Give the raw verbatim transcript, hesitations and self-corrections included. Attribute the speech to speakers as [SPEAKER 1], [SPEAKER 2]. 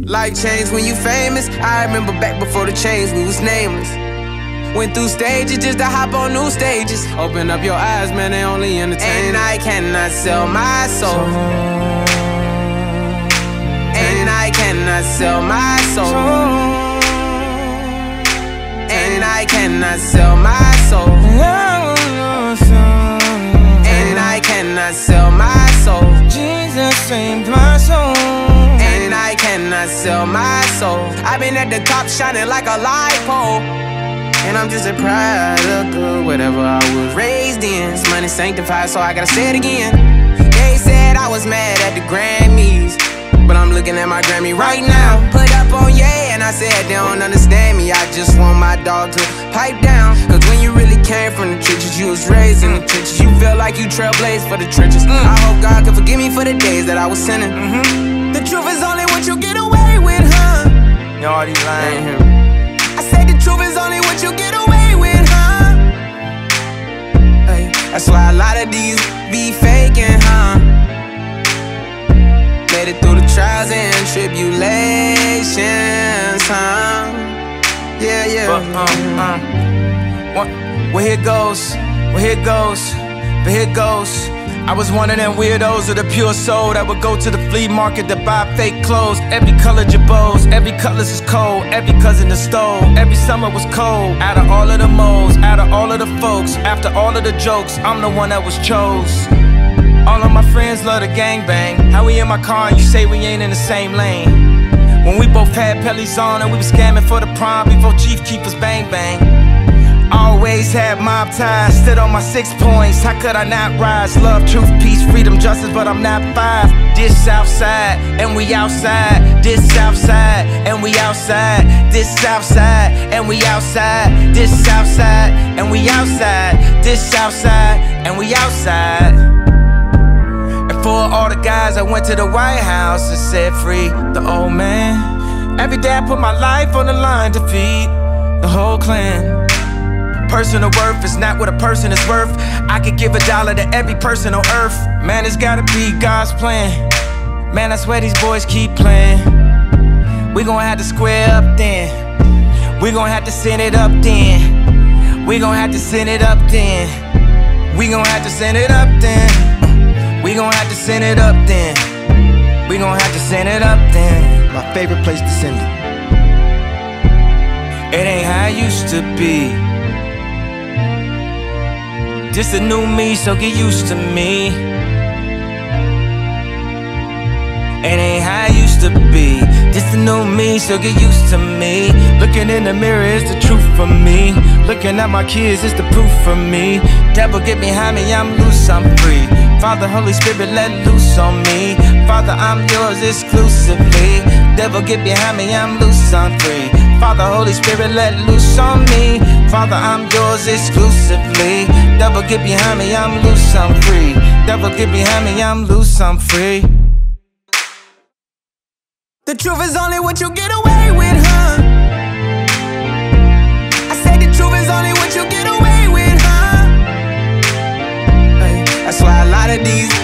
[SPEAKER 1] Life changed when you famous. I remember back before the change, we was nameless. Went through stages just to hop on new stages. Open up your eyes, man, they only entertain. And I cannot sell my soul. And I cannot sell my soul. And I cannot sell my soul. And I cannot sell my soul.
[SPEAKER 2] Jesus saved my soul.
[SPEAKER 1] And I cannot sell my soul. I've been at the top shining like a light pole. And I'm just a product of whatever I was raised in. This money sanctified, so I gotta say it again. They said I was mad at the Grammys, but I'm looking at my Grammy right now. Put up on yeah, and I said they don't understand me. I just want my dog to pipe down. Cause when you really came from the trenches, you was raised in the trenches. You feel like you trailblazed for the trenches. mm. I hope God can forgive me for the days that I was sinning. mm-hmm. The truth is only what you get away with, huh?
[SPEAKER 2] You already lying.
[SPEAKER 1] mm-hmm. I say the truth is only what you get away with, huh? Hey, that's why a lot of these be faking, huh? Made it through the trials and tribulations, huh? Yeah, yeah.
[SPEAKER 2] But, um, um, what, well, here goes, well, here goes, but here goes. I was one of them weirdos of the pure soul that would go to the flea market to buy fake clothes. Every color Jabos, every colors is cold, every cousin is stole. Every summer was cold. Out of all of the moles, out of all of the folks, after all of the jokes, I'm the one that was chose. All of my friends love the gangbang. How we in my car and you say we ain't in the same lane? When we both had pellies on and we was scamming for the prom before Chief Keef was bang bang. Always had mob ties, stood on my six points. How could I not rise? Love, truth, peace, freedom, justice, but I'm not five. This Southside, and we outside. This Southside, and we outside. This Southside, and we outside. This Southside, and we outside. This Southside, and we outside. And for all the guys I went to the White House and said free the old man. Every day I put my life on the line to feed the whole clan. Personal worth is not what a person is worth. I could give a dollar to every person on earth. Man, it's gotta be God's plan. Man, I swear these boys keep playing. We gon' have to square up then. We gon' have to send it up then. We gon' have to send it up then. We gon' have to send it up then. We gon' have to send it up then. We gon' have to send it up then.
[SPEAKER 3] My favorite place to send it.
[SPEAKER 2] It ain't how it used to be. Just a new me, so get used to me. It ain't how it used to be. Just a new me, so get used to me. Looking in the mirror is the truth for me. Looking at my kids is the proof for me. Devil get behind me, I'm loose, I'm free. Father, Holy Spirit, let loose on me. Father, I'm yours exclusively. Devil get behind me, I'm loose, I'm free. Father, Holy Spirit, let loose on me. Father, I'm yours exclusively. Devil get behind me, I'm loose, I'm free. Devil get behind me, I'm loose, I'm free.
[SPEAKER 1] The truth is only what you get away with, huh? I say the truth is only what you get away with, huh? Hey, that's why a lot of these